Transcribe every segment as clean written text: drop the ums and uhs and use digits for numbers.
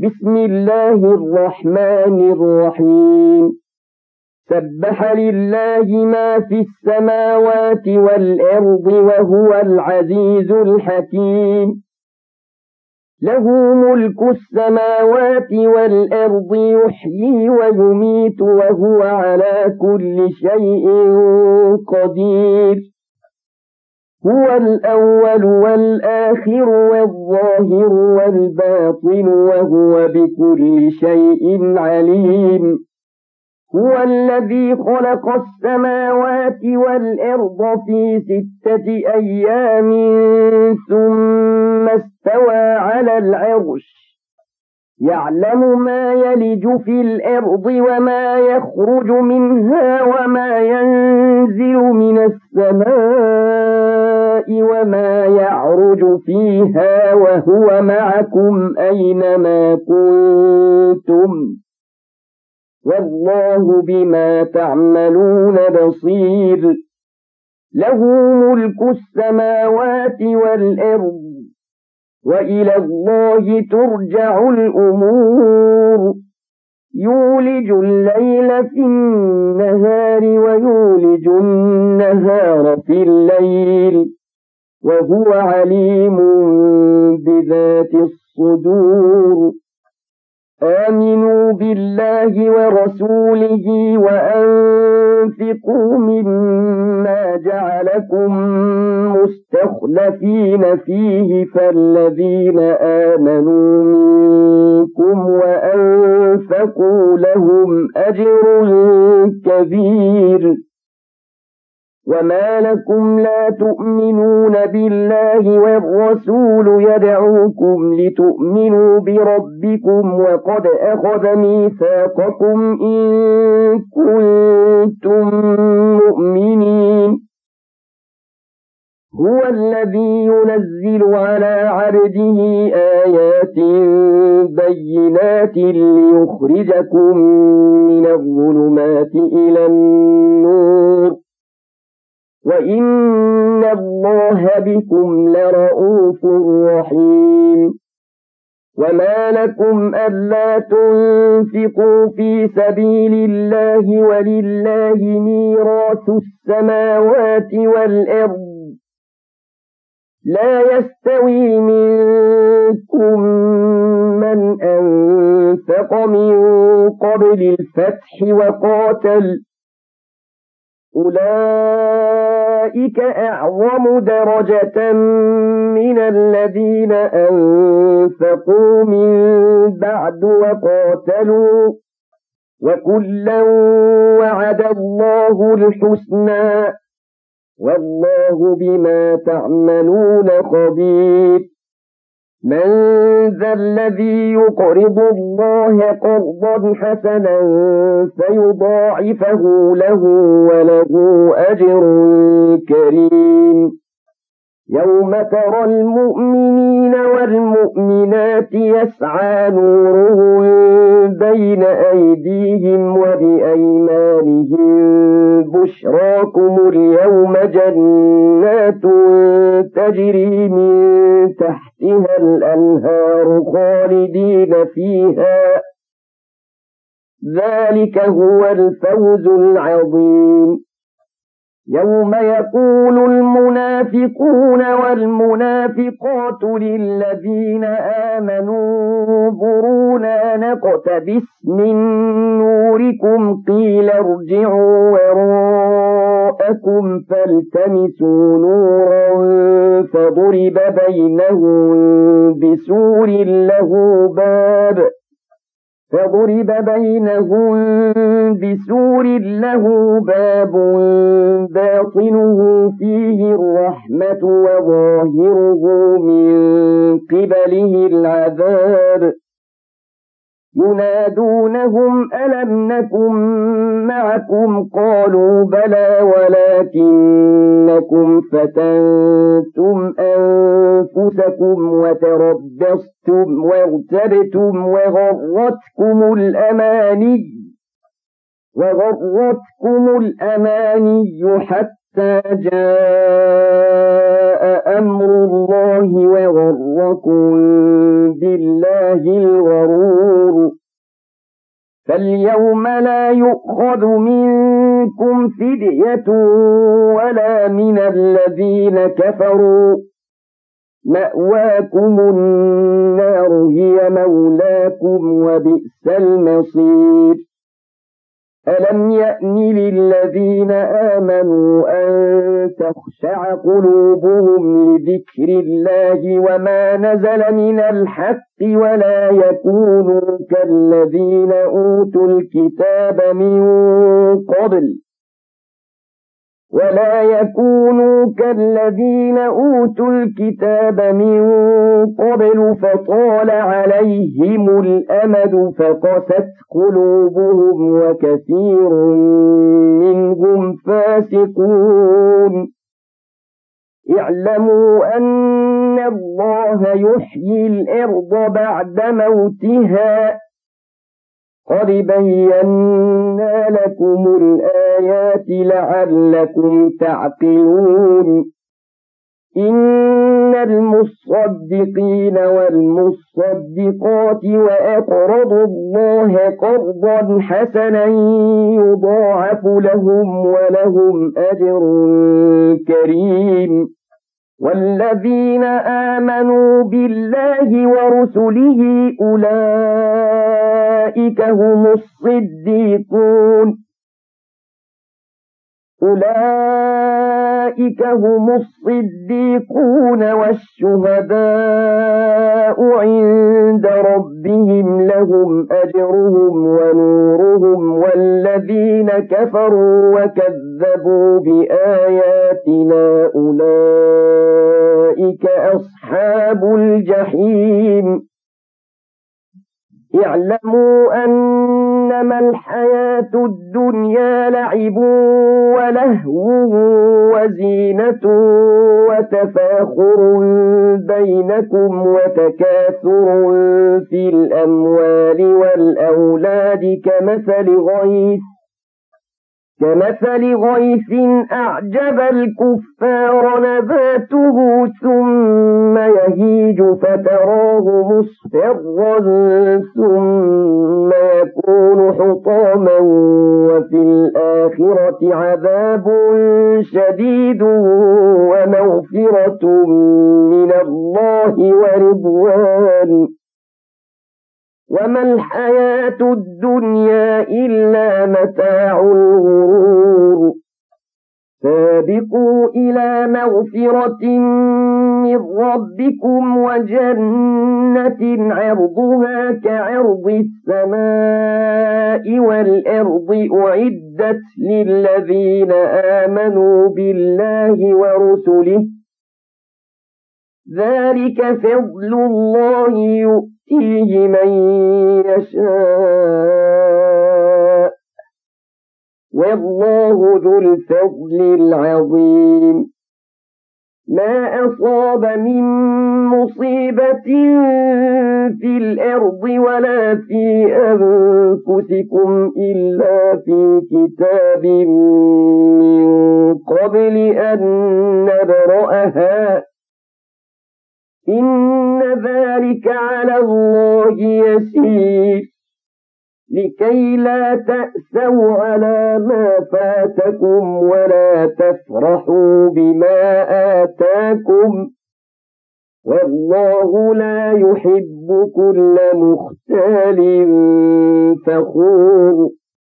بسم الله الرحمن الرحيم سبح لله ما في السماوات والأرض وهو العزيز الحكيم له ملك السماوات والأرض يحيي ويميت وهو على كل شيء قدير هو الأول والآخر والظاهر والباطن وهو بكل شيء عليم هو الذي خلق السماوات والأرض في 6 أيام ثم استوى على العرش يعلم ما يلج في الأرض وما يخرج منها وما ينزل من السماء وما يعرج فيها وهو معكم أينما كنتم والله بما تعملون بصير له ملك السماوات والأرض وإلى الله ترجع الأمور يولج الليل في النهار ويولج النهار في الليل وهو عليم بذات الصدور آمنوا بالله ورسوله وأنفقوا مما جعلكم مستخلفين فيه فالذين آمنوا منكم وأنفقوا لهم أجر كبير وما لكم لا تؤمنون بالله والرسول يدعوكم لتؤمنوا بربكم وقد أخذ ميثاقكم إن كنتم مؤمنين هو الذي ينزل على عبده آيات بينات ليخرجكم من الظلمات إلى النور وإن الله بكم لرءوف رحيم وما لكم ألا تنفقوا في سبيل الله ولله ميراث السماوات والأرض لا يستوي منكم من أنفق من قبل الفتح وقاتل أولئك أعظم درجة من الذين أنفقوا من بعد وقاتلوا وكلا وعد الله الحسنى والله بما تعملون خبير من ذا الذي يقرض الله قرضا حسنا فيضاعفه له وله أجر كريم يوم ترى المؤمنين والمؤمنات يسعى نورهم بين أيديهم وبأيمانهم بشراكم اليوم جنات تجري من تحتها الأنهار خالدين فيها ذلك هو الفوز العظيم يوم يقول المنافقون والمنافقات للذين آمنوا انظرونا نقتبس من نوركم قيل ارجعوا وراءكم فالتمسوا نورا فضرب بينهم بسور له باب باطنه فيه الرحمة وظاهره من قبله العذاب ينادونهم ألم نكن معكم قالوا بلى ولكنكم فتنتم أنفسكم وتربصتم وارتبتم وغرتكم الأماني حتى جاء أمر الله وغركم بالله الغرور فاليوم لا يؤخذ منكم فدية ولا من الذين كفروا مأواكم النار هي مولاكم وبئس المصير ألم يأن للذين آمنوا أن تخشع قلوبهم لذكر الله وما نزل من الحق ولا يكونوا كالذين أوتوا الكتاب من قبل فطال عليهم الأمد فقست قلوبهم وكثير منهم فاسقون اعلموا أن الله يحيي الأرض بعد موتها قد بينا لكم الآيات لعلكم تعقلون إن المصدقين والمصدقات وأقرضوا الله قرضا حسنا يضاعف لهم ولهم أجر كريم والذين آمنوا بالله ورسله أولئك هم الصديقون والشهداء عند ربهم لهم أجرهم ونورهم والذين كفروا وكذبوا بآياتنا أولئك أصحاب الجحيم اعلموا أنما الحياة الدنيا لعب ولهو وزينة وتفاخر بينكم وتكاثر في الأموال والأولاد كمثل غيث أعجب الكفار نباته ثم يهيج فتراه مصفرا ثم يكون حطاما وفي الآخرة عذاب شديد ومغفرة من الله ورضوان وما الحياة الدنيا إلا متاع الغرور سابقوا إلى مغفرة من ربكم وجنة عرضها كعرض السماء والأرض أعدت للذين آمنوا بالله ورسله ذلك فضل الله يؤتيه من يشاء والله ذو الفضل العظيم ما أصاب من مصيبة في الأرض ولا في أنفسكم إلا في كتاب من قبل أن نبرأها إن ذلك على الله يسير لكي لا تأسوا على ما فاتكم ولا تفرحوا بما آتاكم والله لا يحب كل مختال فخور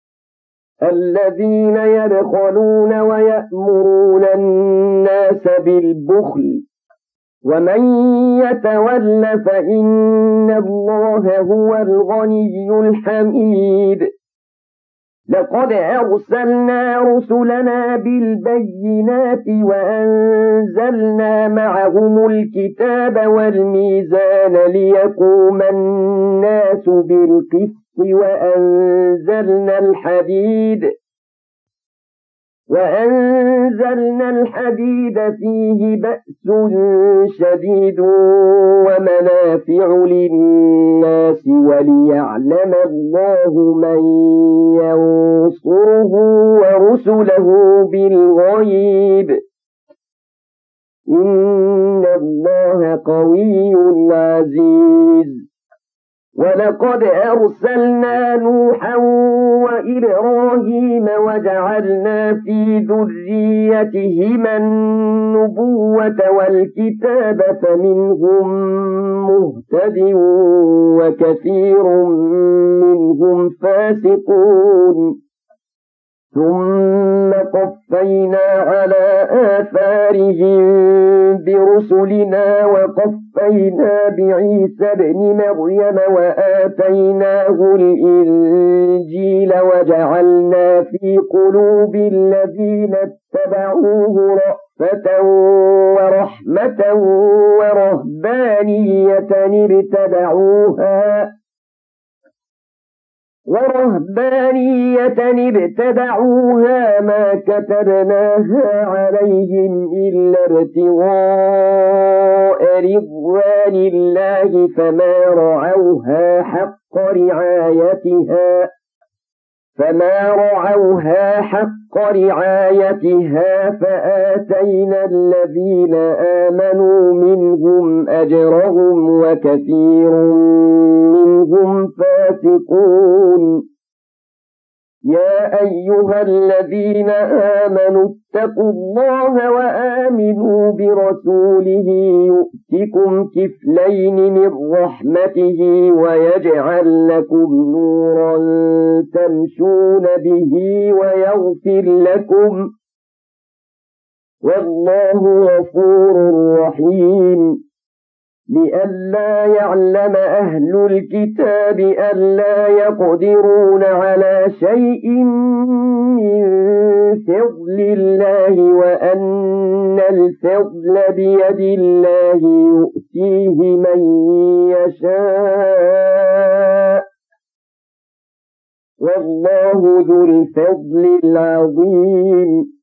الذين يبخلون ويأمرون الناس بالبخل ومن يتول فإن الله هو الغني الحميد لقد أرسلنا رسلنا بالبينات وأنزلنا معهم الكتاب والميزان ليقوم الناس بالقسط وأنزلنا الحديد فيه بأس شديد ومنافع للناس وليعلم الله من ينصره ورسله بالغيب إن الله قوي عزيز ولقد أرسلنا نوحا وإبراهيم وجعلنا في ذريتهما النبوة والكتاب فمنهم مهتد وكثير منهم فاسقون ثم قفينا على آثارهم برسلنا وقفينا بعيسى ابن مريم وآتيناه الإنجيل وجعلنا في قلوب الذين اتبعوه رأفة ورحمة ورهبانية ابتدعوها ما كتبناها عليهم إلا ابتغاء رضوان الله فما رعوها حق رعايتها فآتينا الذين آمنوا منهم أجرهم وكثير منهم فاسقون يا أيها الذين آمنوا اتقوا الله وآمنوا برسوله يؤتكم كفلين من رحمته ويجعل لكم نورا تمشون به ويغفر لكم والله غفور رحيم لئلا يعلم أهل الكتاب ألا يقدرون على شيء من فضل الله وأن الفضل بيد الله يؤتيه من يشاء والله ذو الفضل العظيم